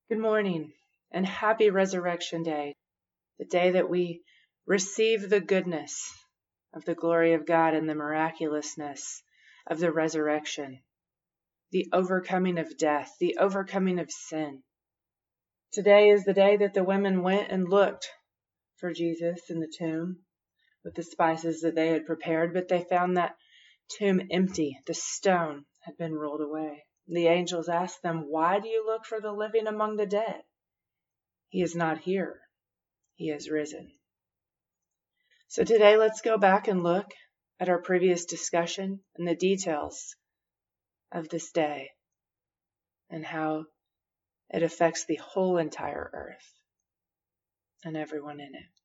Good morning and happy Resurrection Day, the day that we receive the goodness of the glory of God and the miraculousness of the resurrection, the overcoming of death, the overcoming of sin. Today is the day that the women went and looked for Jesus in the tomb with the spices that they had prepared, but they found that tomb empty. The stone had been rolled away. The angels asked them, "Why do you look for the living among the dead? He is not here. He has risen." So today let's go back and look at our previous discussion and the details of this day and how it affects the whole entire earth and everyone in it.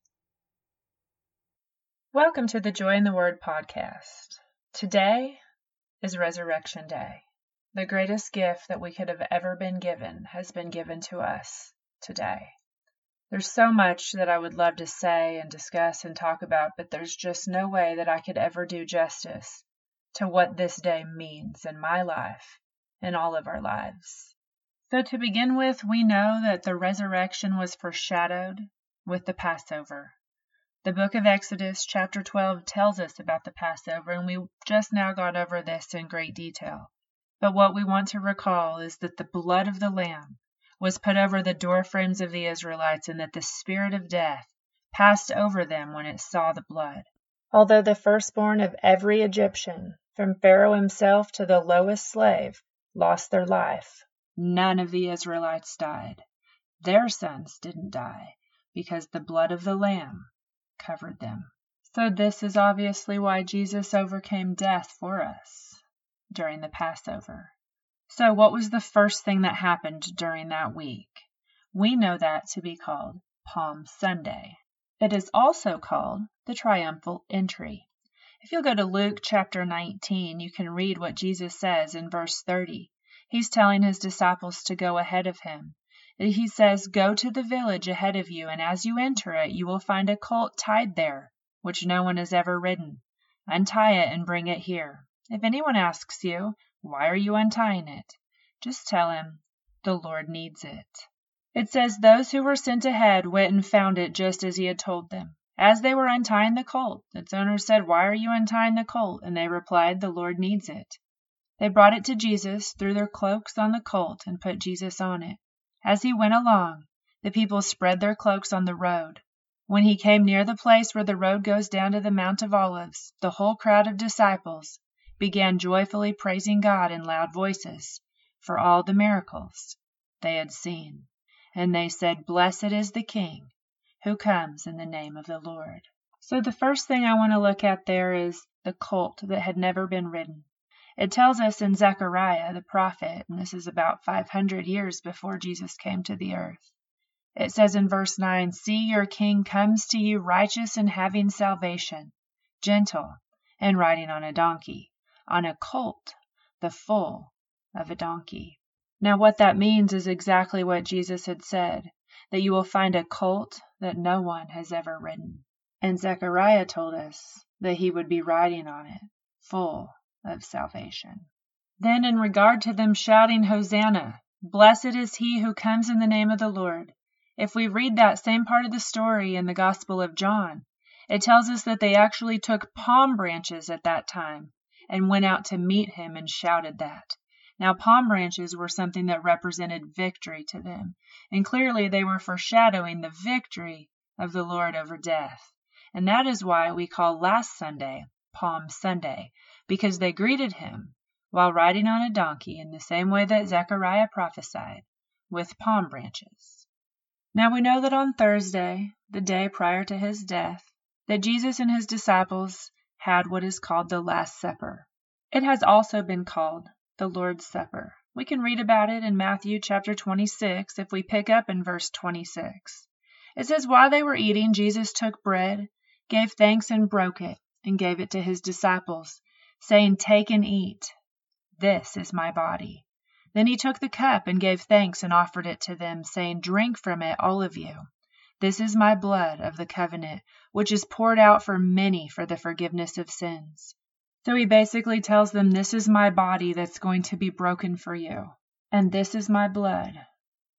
Welcome to the Joy in the Word podcast. Today is Resurrection Day. The greatest gift that we could have ever been given has been given to us today. There's so much that I would love to say and discuss and talk about, but there's just no way that I could ever do justice to what this day means in my life and all of our lives. So to begin with, we know that the resurrection was foreshadowed with the Passover. The book of Exodus, chapter 12, tells us about the Passover, and we just now got over this in great detail. But what we want to recall is that the blood of the Lamb was put over the doorframes of the Israelites, and that the spirit of death passed over them when it saw the blood. Although the firstborn of every Egyptian, from Pharaoh himself to the lowest slave, lost their life, none of the Israelites died. Their sons didn't die because the blood of the Lamb covered them. So this is obviously why Jesus overcame death for us during the Passover. So what was the first thing that happened during that week? We know that to be called Palm Sunday. It is also called the triumphal entry. If you'll go to Luke chapter 19, you can read what Jesus says in verse 30. He's telling his disciples to go ahead of him. He says, "Go to the village ahead of you, and as you enter it, you will find a colt tied there, which no one has ever ridden. Untie it and bring it here. If anyone asks you, 'Why are you untying it?' just tell him, 'The Lord needs it.'" It says those who were sent ahead went and found it just as he had told them. As they were untying the colt, its owner said, "Why are you untying the colt?" And they replied, "The Lord needs it." They brought it to Jesus, threw their cloaks on the colt, and put Jesus on it. As he went along, the people spread their cloaks on the road. When he came near the place where the road goes down to the Mount of Olives, the whole crowd of disciples began joyfully praising God in loud voices for all the miracles they had seen. And they said, "Blessed is the King who comes in the name of the Lord." So the first thing I want to look at there is the colt that had never been ridden. It tells us in Zechariah, the prophet, and this is about 500 years before Jesus came to the earth. It says in verse 9, "See, your king comes to you righteous and having salvation, gentle and riding on a donkey, on a colt, the foal of a donkey." Now what that means is exactly what Jesus had said, that you will find a colt that no one has ever ridden. And Zechariah told us that he would be riding on it, full of salvation. Then in regard to them shouting, "Hosanna, blessed is he who comes in the name of the Lord," if we read that same part of the story in the Gospel of John, it tells us that they actually took palm branches at that time and went out to meet him and shouted that. Now, palm branches were something that represented victory to them, and clearly they were foreshadowing the victory of the Lord over death. And that is why we call last Sunday Palm Sunday, because they greeted him while riding on a donkey in the same way that Zechariah prophesied, with palm branches. Now we know that on Thursday, the day prior to his death, that Jesus and his disciples had what is called the Last Supper. It has also been called the Lord's Supper. We can read about it in Matthew chapter 26 if we pick up in verse 26. It says, "While they were eating, Jesus took bread, gave thanks and broke it, and gave it to his disciples, saying, 'Take and eat. This is my body.' Then he took the cup and gave thanks and offered it to them, saying, 'Drink from it, all of you. This is my blood of the covenant, which is poured out for many for the forgiveness of sins.'" So he basically tells them, this is my body that's going to be broken for you, and this is my blood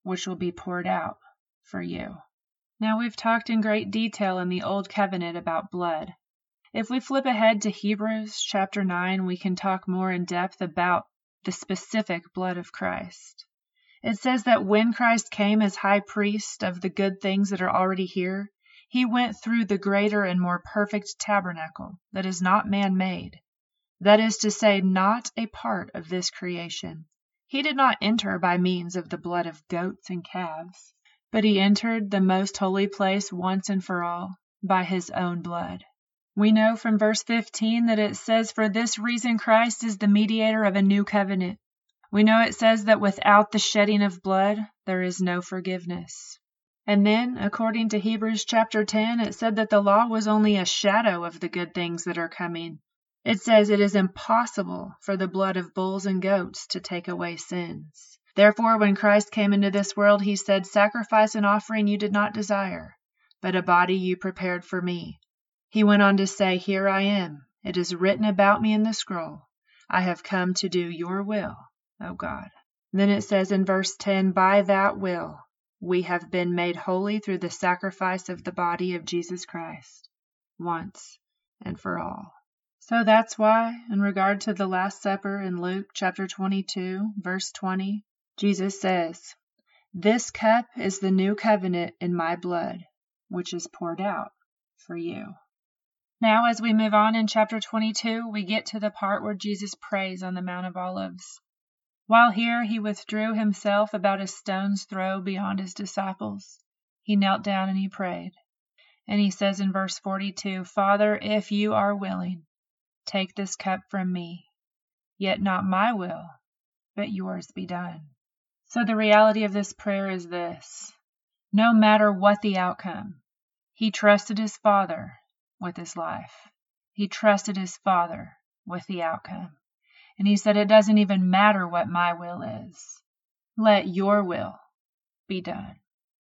which will be poured out for you. Now, we've talked in great detail in the Old Covenant about blood. If we flip ahead to Hebrews chapter 9, we can talk more in depth about the specific blood of Christ. It says that when Christ came as high priest of the good things that are already here, he went through the greater and more perfect tabernacle that is not man-made. That is to say, not a part of this creation. He did not enter by means of the blood of goats and calves, but he entered the most holy place once and for all by his own blood. We know from verse 15 that it says, "For this reason Christ is the mediator of a new covenant." We know it says that without the shedding of blood, there is no forgiveness. And then, according to Hebrews chapter 10, it said that the law was only a shadow of the good things that are coming. It says it is impossible for the blood of bulls and goats to take away sins. Therefore, when Christ came into this world, he said, "Sacrifice and offering you did not desire, but a body you prepared for me." He went on to say, "Here I am. It is written about me in the scroll. I have come to do your will, O God." Then it says in verse 10, "By that will we have been made holy through the sacrifice of the body of Jesus Christ, once and for all." So that's why, in regard to the Last Supper in Luke chapter 22, verse 20, Jesus says, "This cup is the new covenant in my blood, which is poured out for you." Now, as we move on in chapter 22, we get to the part where Jesus prays on the Mount of Olives. While here, he withdrew himself about a stone's throw beyond his disciples. He knelt down and he prayed. And he says in verse 42, "Father, if you are willing, take this cup from me. Yet not my will, but yours be done." So the reality of this prayer is this: no matter what the outcome, he trusted his Father with his life. He trusted his Father with the outcome. And he said, "It doesn't even matter what my will is. Let your will be done."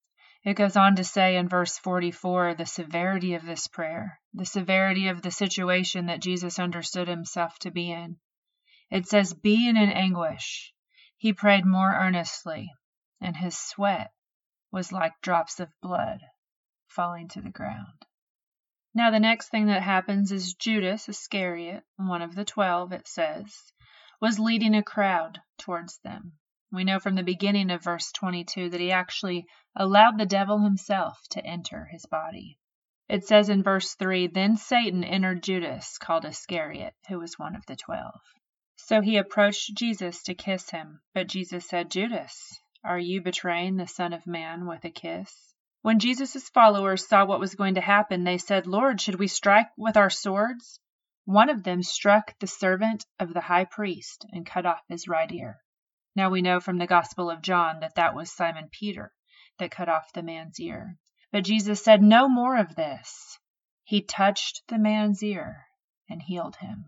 It goes on to say in verse 44 the severity of this prayer, the severity of the situation that Jesus understood himself to be in. It says, "Being in anguish, he prayed more earnestly, and his sweat was like drops of blood falling to the ground." Now the next thing that happens is Judas Iscariot, one of the 12, it says, was leading a crowd towards them. We know from the beginning of verse 22 that he actually allowed the devil himself to enter his body. It says in verse 3, "Then Satan entered Judas, called Iscariot, who was one of the 12. So he approached Jesus to kiss him, but Jesus said, 'Judas, are you betraying the Son of Man with a kiss?' When Jesus' followers saw what was going to happen, they said, 'Lord, should we strike with our swords?' One of them struck the servant of the high priest and cut off his right ear. Now we know from the Gospel of John that that was Simon Peter that cut off the man's ear. But Jesus said, 'No more of this.' He touched the man's ear and healed him."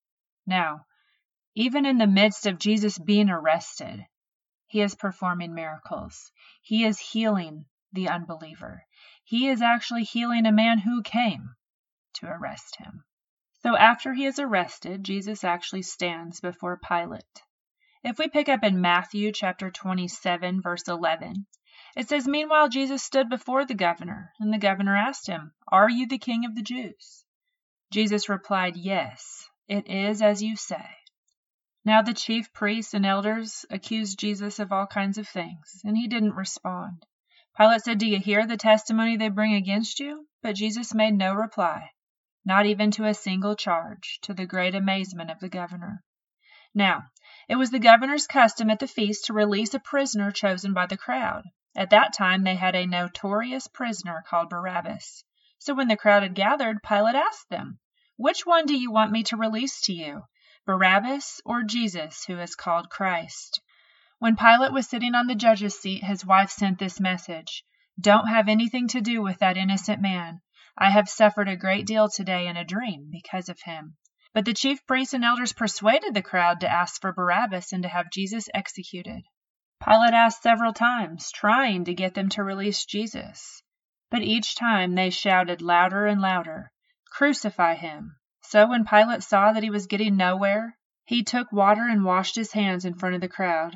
Now, even in the midst of Jesus being arrested, he is performing miracles. He is healing the unbeliever. He is actually healing a man who came to arrest him. So after he is arrested, Jesus actually stands before Pilate. If we pick up in Matthew chapter 27, verse 11, it says, "Meanwhile Jesus stood before the governor, and the governor asked him, 'Are you the king of the Jews?' Jesus replied, 'Yes, it is as you say.' Now the chief priests and elders accused Jesus of all kinds of things, and he didn't respond. Pilate said, 'Do you hear the testimony they bring against you?' But Jesus made no reply, not even to a single charge, to the great amazement of the governor. Now, it was the governor's custom at the feast to release a prisoner chosen by the crowd. At that time, they had a notorious prisoner called Barabbas. So when the crowd had gathered, Pilate asked them, 'Which one do you want me to release to you, Barabbas or Jesus, who is called Christ?' When Pilate was sitting on the judge's seat, his wife sent this message, 'Don't have anything to do with that innocent man. I have suffered a great deal today in a dream because of him.' But the chief priests and elders persuaded the crowd to ask for Barabbas and to have Jesus executed. Pilate asked several times, trying to get them to release Jesus. But each time they shouted louder and louder, 'Crucify him!' So when Pilate saw that he was getting nowhere, he took water and washed his hands in front of the crowd.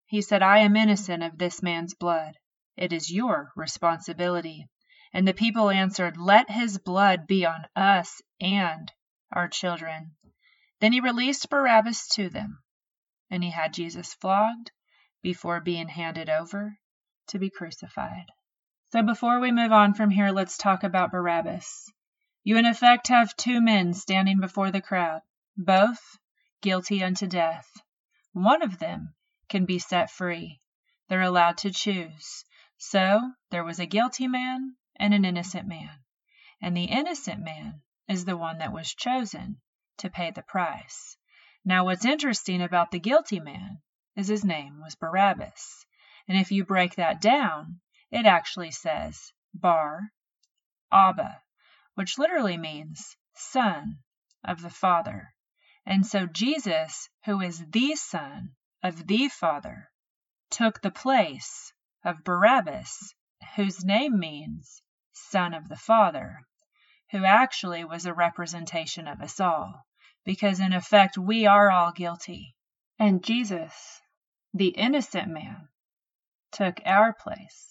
He said, I am innocent of this man's blood. It is your responsibility. And the people answered, Let his blood be on us and our children. Then he released Barabbas to them, and he had Jesus flogged before being handed over to be crucified. So before we move on from here, let's talk about Barabbas. You in effect have two men standing before the crowd, both guilty unto death. One of them can be set free. They're allowed to choose. So there was a guilty man and an innocent man. And the innocent man is the one that was chosen to pay the price. Now what's interesting about the guilty man is his name was Barabbas. And if you break that down, it actually says Bar Abba, which literally means son of the Father. And so Jesus, who is the Son of the Father, took the place of Barabbas, whose name means son of the Father, who actually was a representation of us all, because in effect we are all guilty. And Jesus, the innocent man, took our place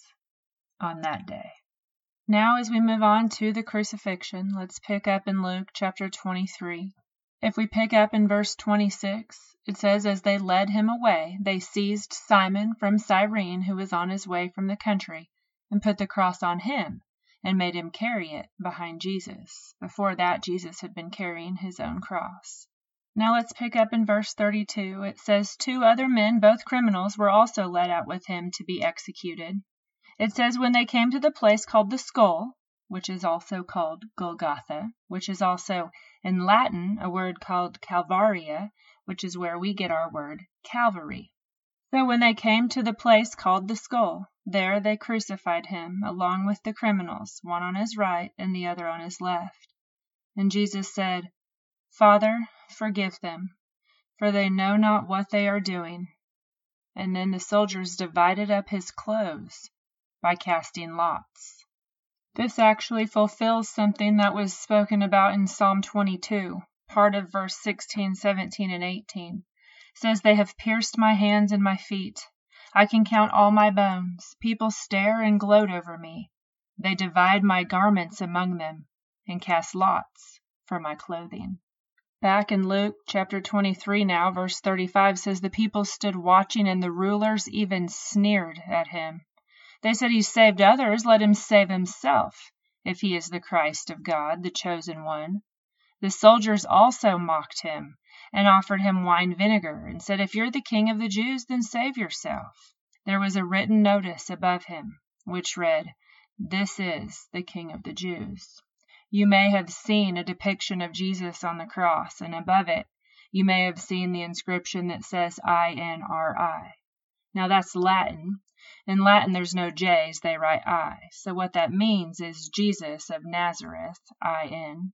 on that day. Now as we move on to the crucifixion, let's pick up in Luke chapter 23. If we pick up in verse 26, it says, As they led him away, they seized Simon from Cyrene, who was on his way from the country, and put the cross on him, and made him carry it behind Jesus. Before that, Jesus had been carrying his own cross. Now let's pick up in verse 32. It says, 2 other men, both criminals, were also led out with him to be executed. It says, When they came to the place called the Skull, which is also called Golgotha, which is also in Latin a word called Calvaria, which is where we get our word Calvary. So when they came to the place called the Skull, there they crucified him along with the criminals, one on his right and the other on his left. And Jesus said, Father, forgive them, for they know not what they are doing. And then the soldiers divided up his clothes by casting lots. This actually fulfills something that was spoken about in Psalm 22, part of verse 16, 17, and 18. It says, They have pierced my hands and my feet. I can count all my bones. People stare and gloat over me. They divide my garments among them and cast lots for my clothing. Back in Luke chapter 23 now, verse 35 says, The people stood watching, and the rulers even sneered at him. They said, He saved others, let him save himself, if he is the Christ of God, the chosen one. The soldiers also mocked him and offered him wine vinegar and said, If you're the king of the Jews, then save yourself. There was a written notice above him, which read, This is the King of the Jews. You may have seen a depiction of Jesus on the cross, and above it, you may have seen the inscription that says INRI. Now that's Latin. In Latin, there's no J's, they write I. So what that means is Jesus of Nazareth, I-N.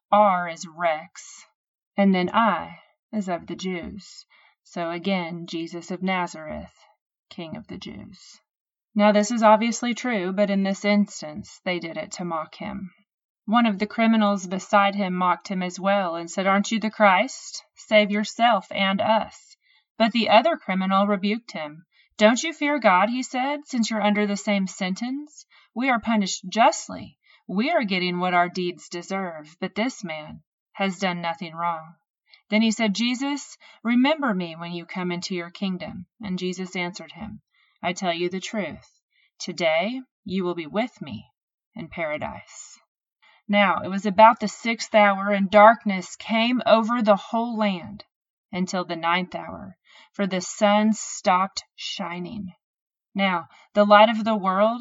R is Rex, and then I is of the Jews. So again, Jesus of Nazareth, King of the Jews. Now this is obviously true, but in this instance, they did it to mock him. One of the criminals beside him mocked him as well and said, Aren't you the Christ? Save yourself and us. But the other criminal rebuked him. Don't you fear God, he said, since you're under the same sentence? We are punished justly. We are getting what our deeds deserve, but this man has done nothing wrong. Then he said, Jesus, remember me when you come into your kingdom. And Jesus answered him, I tell you the truth. Today you will be with me in paradise. Now it was about the 6th hour, and darkness came over the whole land until the 9th hour, for the sun stopped shining. Now the light of the world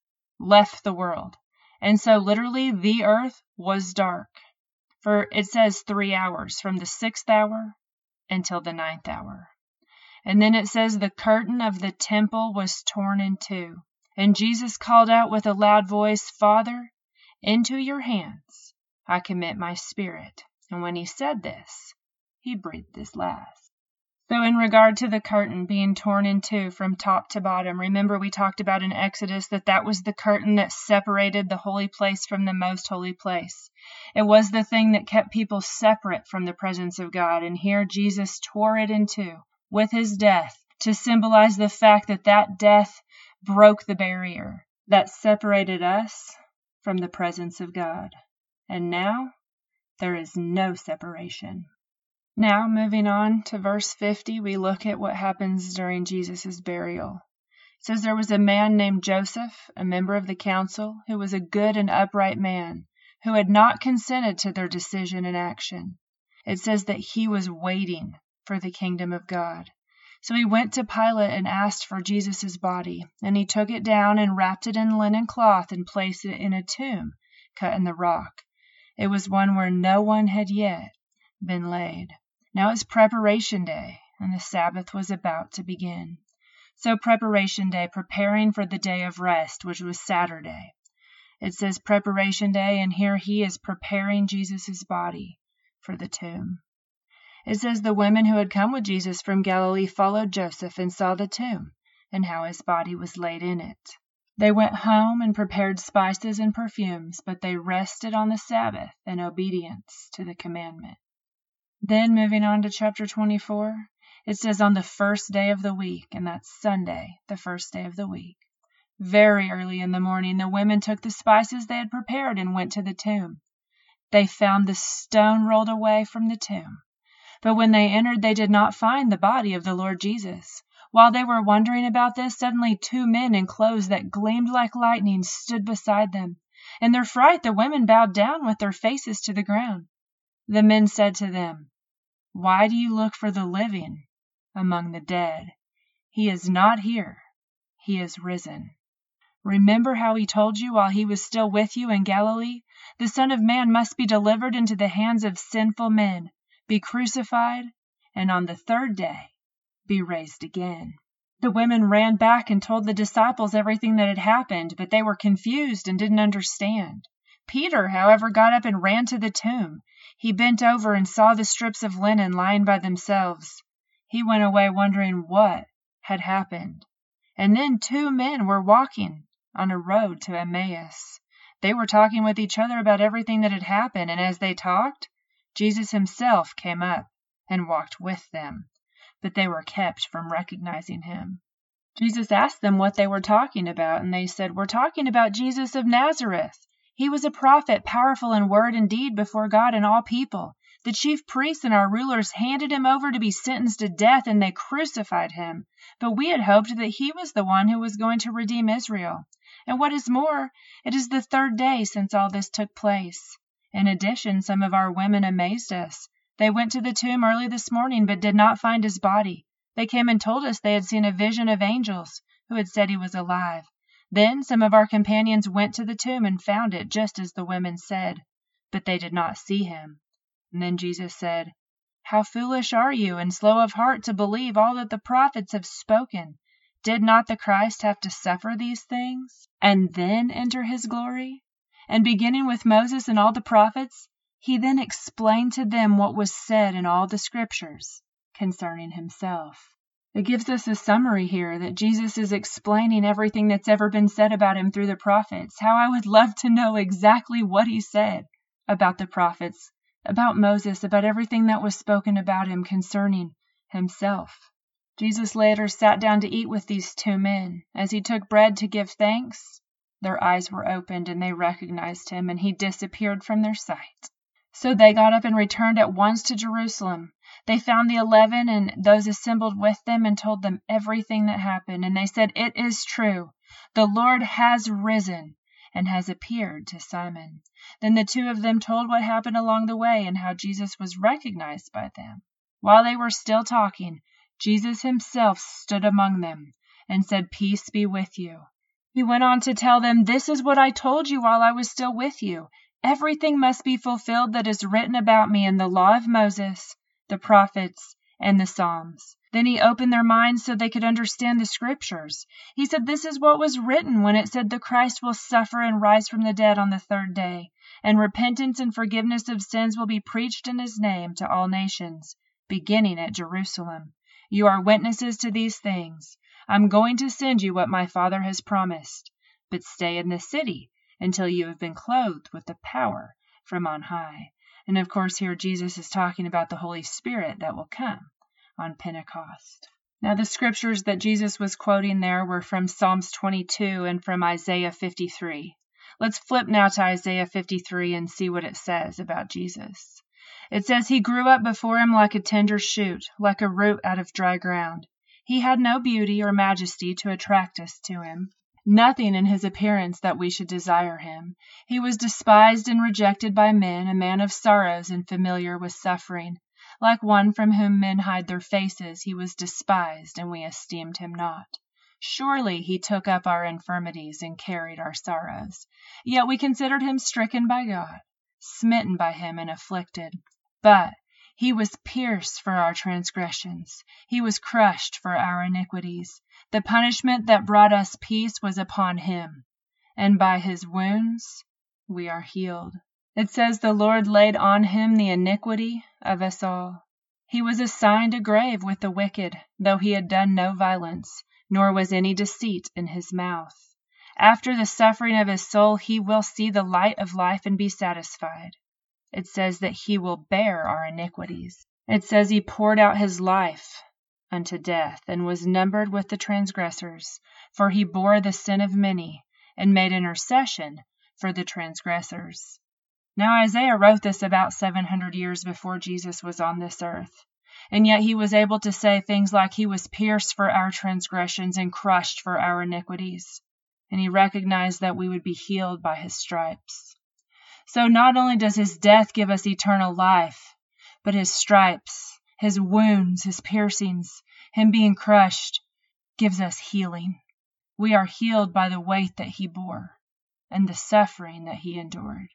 left the world, and so literally the earth was dark. For it says 3 hours, from the 6th hour until the 9th hour. And then it says the curtain of the temple was torn in two, and Jesus called out with a loud voice, Father, into your hands I commit my spirit. And when he said this, he breathed his last. So in regard to the curtain being torn in two from top to bottom, remember we talked about in Exodus that was the curtain that separated the holy place from the most holy place. It was the thing that kept people separate from the presence of God. And here Jesus tore it in two with his death to symbolize the fact that that death broke the barrier that separated us from the presence of God. And now there is no separation. Now, moving on to verse 50, we look at what happens during Jesus' burial. It says, there was a man named Joseph, a member of the council, who was a good and upright man, who had not consented to their decision and action. It says that he was waiting for the kingdom of God. So he went to Pilate and asked for Jesus' body, and he took it down and wrapped it in linen cloth and placed it in a tomb cut in the rock. It was one where no one had yet been laid. Now it's preparation day, and the Sabbath was about to begin. So preparation day, preparing for the day of rest, which was Saturday. It says preparation day, and here he is preparing Jesus' body for the tomb. It says the women who had come with Jesus from Galilee followed Joseph and saw the tomb and how his body was laid in it. They went home and prepared spices and perfumes, but they rested on the Sabbath in obedience to the commandment. Then moving on to chapter 24, it says on the first day of the week, and that's Sunday, the first day of the week, very early in the morning, the women took the spices they had prepared and went to the tomb. They found the stone rolled away from the tomb. But when they entered, they did not find the body of the Lord Jesus. While they were wondering about this, suddenly 2 men in clothes that gleamed like lightning stood beside them. In their fright, the women bowed down with their faces to the ground. The men said to them, "Why do you look for the living among the dead? He is not here. He is risen. Remember how he told you while he was still with you in Galilee? The Son of Man must be delivered into the hands of sinful men, be crucified, and on the third day be raised again." The women ran back and told the disciples everything that had happened, but they were confused and didn't understand. Peter, however, got up and ran to the tomb. He bent over and saw the strips of linen lying by themselves. He went away wondering what had happened. And then 2 men were walking on a road to Emmaus. They were talking with each other about everything that had happened, and as they talked, Jesus himself came up and walked with them, but they were kept from recognizing him. Jesus asked them what they were talking about, and they said, "We're talking about Jesus of Nazareth. He was a prophet, powerful in word and deed before God and all people. The chief priests and our rulers handed him over to be sentenced to death, and they crucified him. But we had hoped that he was the one who was going to redeem Israel. And what is more, it is the 3rd day since all this took place. In addition, some of our women amazed us. They went to the tomb early this morning, but did not find his body. They came and told us they had seen a vision of angels who had said he was alive. Then some of our companions went to the tomb and found it just as the women said, but they did not see him." And then Jesus said, "How foolish are you and slow of heart to believe all that the prophets have spoken? Did not the Christ have to suffer these things and then enter his glory?" And beginning with Moses and all the prophets, he then explained to them what was said in all the scriptures concerning himself. It gives us a summary here that Jesus is explaining everything that's ever been said about him through the prophets. How I would love to know exactly what he said about the prophets, about Moses, about everything that was spoken about him concerning himself. Jesus later sat down to eat with these 2 men. As he took bread to give thanks, their eyes were opened and they recognized him, and he disappeared from their sight. So they got up and returned at once to Jerusalem. They found the 11 and those assembled with them and told them everything that happened. And they said, "It is true. The Lord has risen and has appeared to Simon." Then the 2 of them told what happened along the way and how Jesus was recognized by them. While they were still talking, Jesus himself stood among them and said, "Peace be with you." He went on to tell them, "This is what I told you while I was still with you. Everything must be fulfilled that is written about me in the law of Moses, the prophets, and the Psalms." Then he opened their minds so they could understand the scriptures. He said, "This is what was written when it said the Christ will suffer and rise from the dead on the 3rd day, and repentance and forgiveness of sins will be preached in his name to all nations, beginning at Jerusalem. You are witnesses to these things. I'm going to send you what my Father has promised, but stay in the city until you have been clothed with the power from on high." And of course, here Jesus is talking about the Holy Spirit that will come on Pentecost. Now, the scriptures that Jesus was quoting there were from Psalms 22 and from Isaiah 53. Let's flip now to Isaiah 53 and see what it says about Jesus. It says, "He grew up before him like a tender shoot, like a root out of dry ground. He had no beauty or majesty to attract us to him, nothing in his appearance that we should desire him. He was despised and rejected by men, a man of sorrows and familiar with suffering. Like one from whom men hide their faces, he was despised, and we esteemed him not. Surely he took up our infirmities and carried our sorrows. Yet we considered him stricken by God, smitten by him and afflicted. But he was pierced for our transgressions. He was crushed for our iniquities. The punishment that brought us peace was upon him, and by his wounds we are healed." It says, "The Lord laid on him the iniquity of us all. He was assigned a grave with the wicked, though he had done no violence, nor was any deceit in his mouth. After the suffering of his soul, he will see the light of life and be satisfied." It says that he will bear our iniquities. It says he poured out his life unto death, and was numbered with the transgressors. For he bore the sin of many, and made intercession for the transgressors. Now Isaiah wrote this about 700 years before Jesus was on this earth. And yet he was able to say things like he was pierced for our transgressions and crushed for our iniquities. And he recognized that we would be healed by his stripes. So not only does his death give us eternal life, but his stripes, his wounds, his piercings, him being crushed, gives us healing. We are healed by the weight that he bore and the suffering that he endured.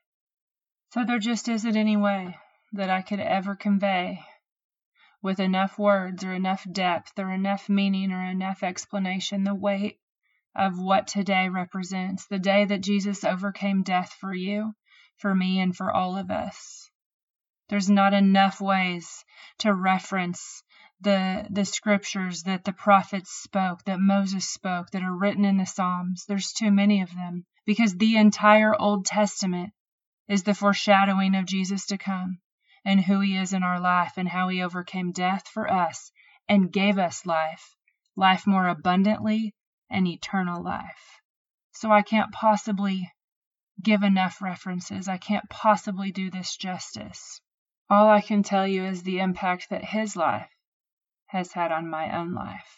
So there just isn't any way that I could ever convey with enough words or enough depth or enough meaning or enough explanation the weight of what today represents, the day that Jesus overcame death for you, for me, and for all of us. There's not enough ways to reference the scriptures that the prophets spoke, that Moses spoke, that are written in the Psalms. There's too many of them, because the entire Old Testament is the foreshadowing of Jesus to come and who he is in our life and how he overcame death for us and gave us life, life more abundantly and eternal life. So I can't possibly give enough references. I can't possibly do this justice. All I can tell you is the impact that his life has had on my own life.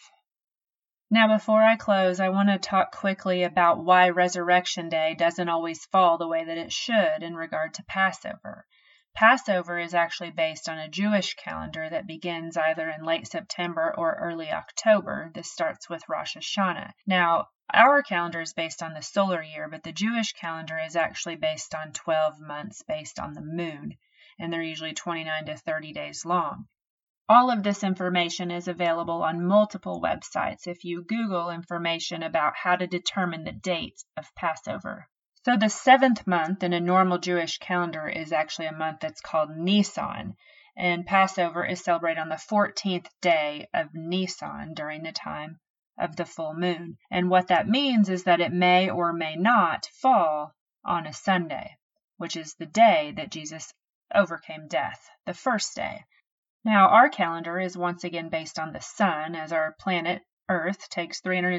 Now, before I close, I want to talk quickly about why Resurrection Day doesn't always fall the way that it should in regard to Passover. Passover is actually based on a Jewish calendar that begins either in late September or early October. This starts with Rosh Hashanah. Now, our calendar is based on the solar year, but the Jewish calendar is actually based on 12 months based on the moon, and they're usually 29 to 30 days long. All of this information is available on multiple websites if you Google information about how to determine the date of Passover. So the 7th month in a normal Jewish calendar is actually a month that's called Nisan, and Passover is celebrated on the 14th day of Nisan during the time of the full moon. And what that means is that it may or may not fall on a Sunday, which is the day that Jesus overcame death, the first day. Now, our calendar is once again based on the sun, as our planet Earth takes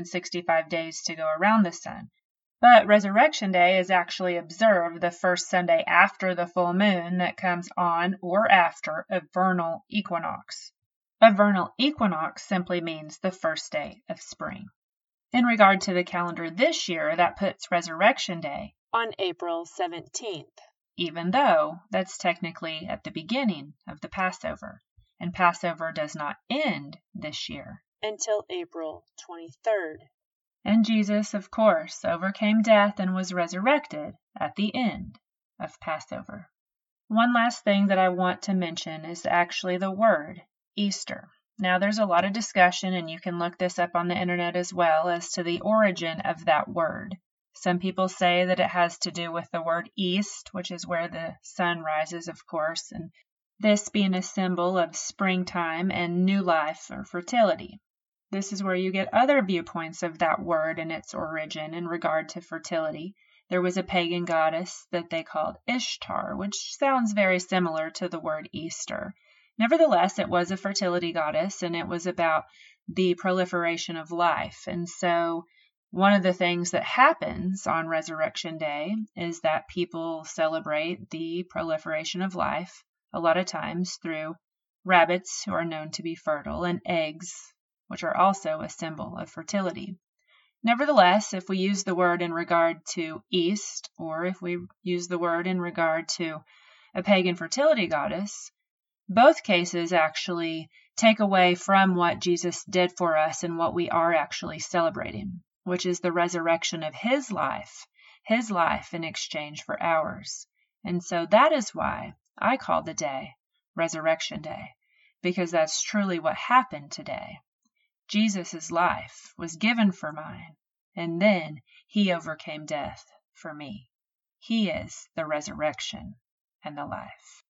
365 days to go around the sun. But Resurrection Day is actually observed the first Sunday after the full moon that comes on or after a vernal equinox. A vernal equinox simply means the first day of spring. In regard to the calendar this year, that puts Resurrection Day on April 17th, even though that's technically at the beginning of the Passover. And Passover does not end this year until April 23rd. And Jesus, of course, overcame death and was resurrected at the end of Passover. One last thing that I want to mention is actually the word Easter. Now, there's a lot of discussion, and you can look this up on the internet as well, as to the origin of that word. Some people say that it has to do with the word east, which is where the sun rises, of course, and this being a symbol of springtime and new life or fertility. This is where you get other viewpoints of that word and its origin in regard to fertility. There was a pagan goddess that they called Ishtar, which sounds very similar to the word Easter. Nevertheless, it was a fertility goddess, and it was about the proliferation of life. And so one of the things that happens on Resurrection Day is that people celebrate the proliferation of life, a lot of times through rabbits who are known to be fertile, and eggs, which are also a symbol of fertility. Nevertheless, if we use the word in regard to East, or if we use the word in regard to a pagan fertility goddess, both cases actually take away from what Jesus did for us and what we are actually celebrating, which is the resurrection of his life in exchange for ours. And so that is why I call the day Resurrection Day, because that's truly what happened today. Jesus' life was given for mine, and then he overcame death for me. He is the resurrection and the life.